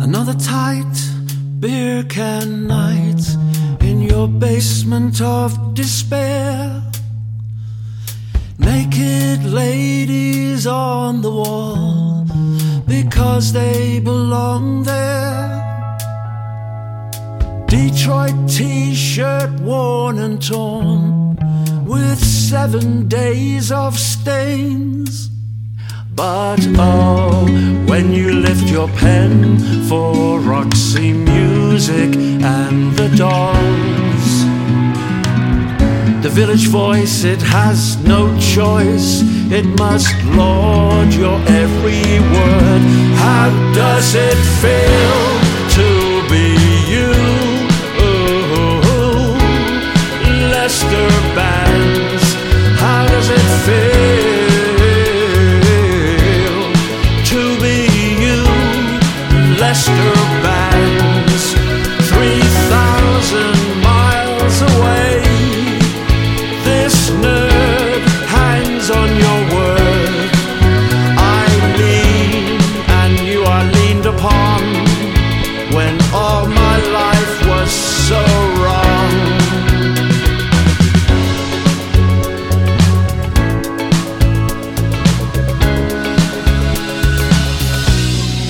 Another tight beer can night in your basement of despair. Naked ladies on the wall because they belong there. Detroit t-shirt worn and torn with 7 days of stains. But oh, when you lift your pen for Roxy Music and the Dolls, the Village Voice, it has no choice, it must laud your every word. How does it feel to be you? Oh, Lester Bangs, how does it feel to be you, Lester Bangs?